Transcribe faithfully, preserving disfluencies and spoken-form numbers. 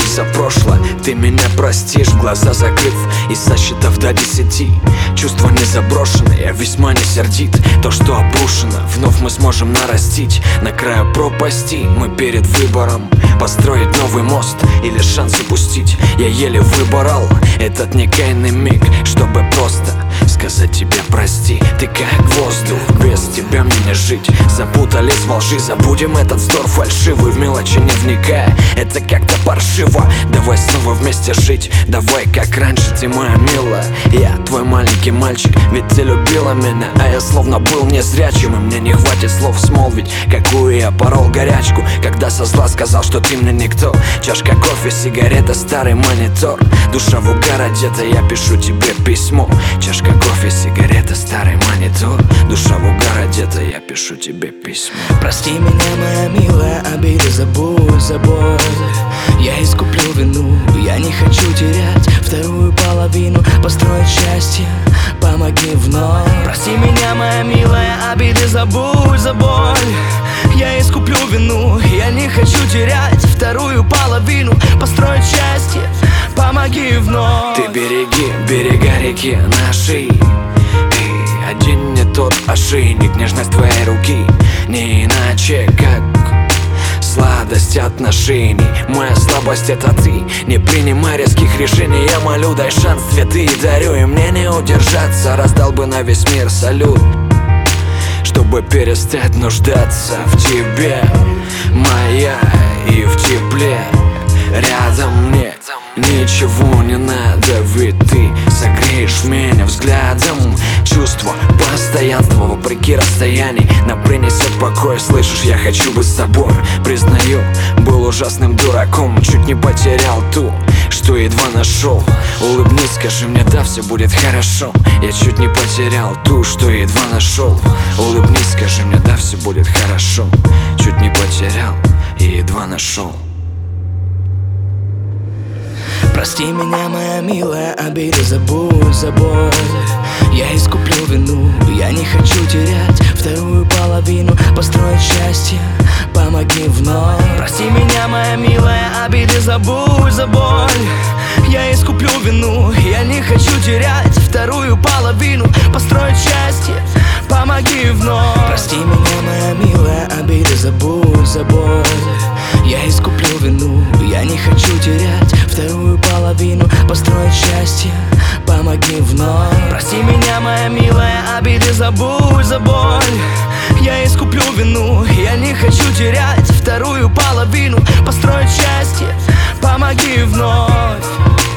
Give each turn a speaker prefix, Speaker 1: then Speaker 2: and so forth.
Speaker 1: за прошлое, ты меня простишь, глаза закрыв и сосчитав до десяти. Чувства не заброшены, я весьма не сердит. То, что обрушено, вновь мы сможем нарастить. На краю пропасти мы перед выбором: построить новый мост или шанс упустить. Я еле выбирал этот некаянный миг, чтобы просто сказать тебе прости. Ты как воздух, без тебя мне не жить. Запутались во лжи, забудем этот вздор фальшивый, в мелочи не вникая, это как-то паршиво. Давай снова вместе жить, давай как раньше, ты моя милая. Я твой маленький мальчик, ведь ты любила меня, а я словно был незрячим. И мне не хватит слов смолвить, какую я порол горячку, когда со зла сказал, что ты мне никто. Чашка кофе, сигарета, старый монитор, душа в угар одета, я пишу тебе письмо. Чашка кофе, сигарета, старый монитор, душа в угар одета, я пишу тебе письмо.
Speaker 2: Прости меня, моя милая, обиды забудь, забудь. Я искуплю вину, я не хочу терять вторую половину. Построить счастье, помоги вновь. Прости меня, моя милая, обиды забудь, забудь. Я искуплю вину, я не хочу терять вторую половину. Построить счастье, помоги вновь.
Speaker 1: Ты береги берега реки нашей, эй, одень мне тот ошейник, нежность твоей руки, не иначе как сладость отношений. Моя слабость — это ты, не принимай резких решений. Я молю, дай шанс, цветы и дарю, и мне не удержаться. Раздал бы на весь мир салют, чтобы перестать нуждаться в тебе, моя, и в тепле рядом мне. Ничего не надо, ведь ты согреешь меня взглядом. Чувство постоянства вопреки расстояний нам принесет покой. Слышишь, я хочу быть с тобой. Признаю, был ужасным дураком, чуть не потерял ту, что едва нашел. Улыбнись, скажи мне, да, все будет хорошо. Я чуть не потерял ту, что едва нашел. Улыбнись, скажи мне, да, все будет хорошо. Чуть не потерял и едва нашел.
Speaker 2: Прости меня, моя милая, обиды забудь, забудь. Я искуплю вину, я не хочу терять вторую половину. Построить счастье, помоги вновь. Прости меня, моя милая, обиды забудь, забудь. Я искуплю вину, я не хочу терять вторую половину. Построить счастье, помоги вновь. Прости меня, моя милая, обиды забудь, забудь. Я искуплю вину, я не хочу терять вторую половину. Построить счастье, помоги вновь. Прости меня, моя милая, обиды забудь, забудь. Я искуплю вину, я не хочу терять вторую половину. Построить счастье, помоги вновь.